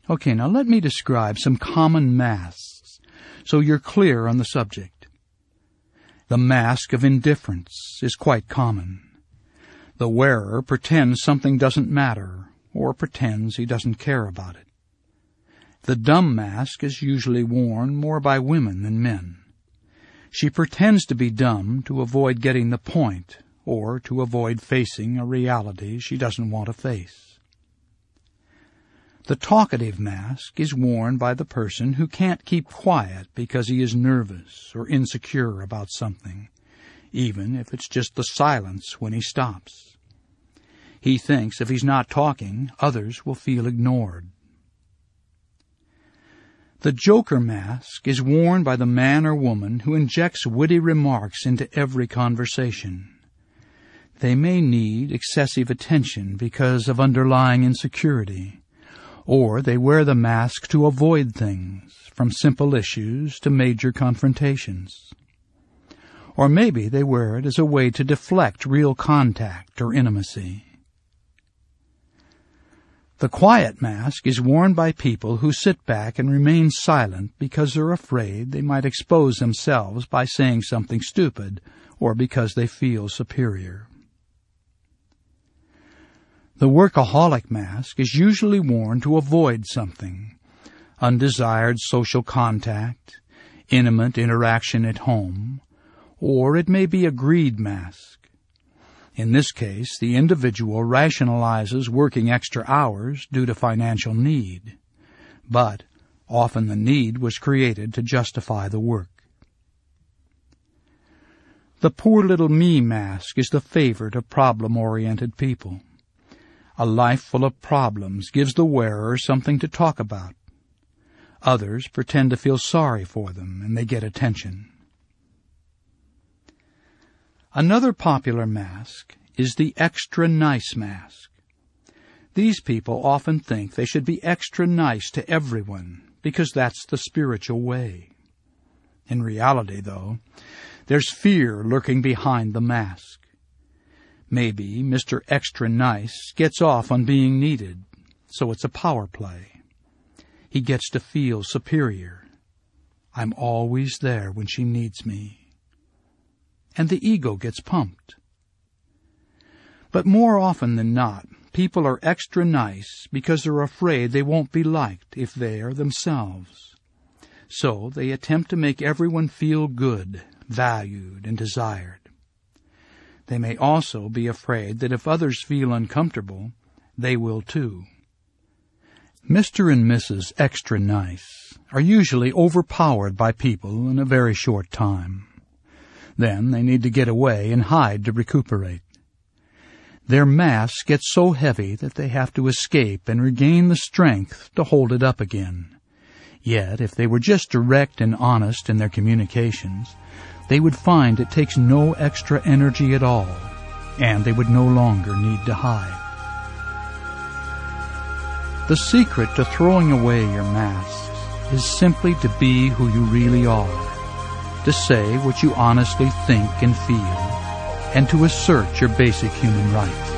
Okay, now let me describe some common masks so you're clear on the subject. The mask of indifference is quite common. The wearer pretends something doesn't matter or pretends he doesn't care about it. The dumb mask is usually worn more by women than men. She pretends to be dumb to avoid getting the point or to avoid facing a reality she doesn't want to face. The talkative mask is worn by the person who can't keep quiet because he is nervous or insecure about something, even if it's just the silence when he stops. He thinks if he's not talking, others will feel ignored. The joker mask is worn by the man or woman who injects witty remarks into every conversation. They may need excessive attention because of underlying insecurity, or they wear the mask to avoid things, from simple issues to major confrontations. Or maybe they wear it as a way to deflect real contact or intimacy. The quiet mask is worn by people who sit back and remain silent because they're afraid they might expose themselves by saying something stupid or because they feel superior. The workaholic mask is usually worn to avoid something: undesired social contact, intimate interaction at home, or it may be a greed mask. In this case, the individual rationalizes working extra hours due to financial need, but often the need was created to justify the work. The poor little me mask is the favorite of problem-oriented people. A life full of problems gives the wearer something to talk about. Others pretend to feel sorry for them, and they get attention. Another popular mask is the extra nice mask. These people often think they should be extra nice to everyone because that's the spiritual way. In reality, though, there's fear lurking behind the mask. Maybe Mr. Extra Nice gets off on being needed, so it's a power play. He gets to feel superior. I'm always there when she needs me. And the ego gets pumped. But more often than not, people are extra nice because they're afraid they won't be liked if they are themselves. So they attempt to make everyone feel good, valued, and desired. They may also be afraid that if others feel uncomfortable, they will too. Mr. and Mrs. Extra Nice are usually overpowered by people in a very short time. Then they need to get away and hide to recuperate. Their masks get so heavy that they have to escape and regain the strength to hold it up again. Yet, if they were just direct and honest in their communications, they would find it takes no extra energy at all, and they would no longer need to hide. The secret to throwing away your masks is simply to be who you really are, to say what you honestly think and feel, and to assert your basic human rights.